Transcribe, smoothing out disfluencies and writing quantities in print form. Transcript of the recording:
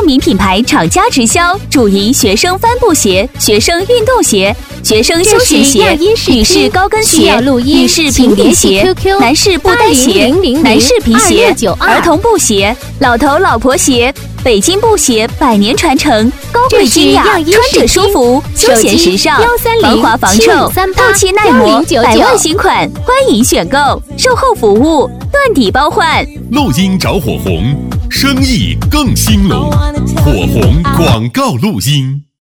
名品牌厂家直销，主营学生帆布鞋、学生运动鞋、学生休闲鞋、女士高跟鞋、女士平底鞋、男士布袋鞋、男士皮鞋、儿童布鞋、老头老婆鞋。北京布鞋100年传承，高贵精雅，穿着舒服，休闲时尚，防滑防臭，透气耐磨，100万新款，欢迎选购，售后服务，断底包换。 录音找火红，生意更兴隆，火红广告录音。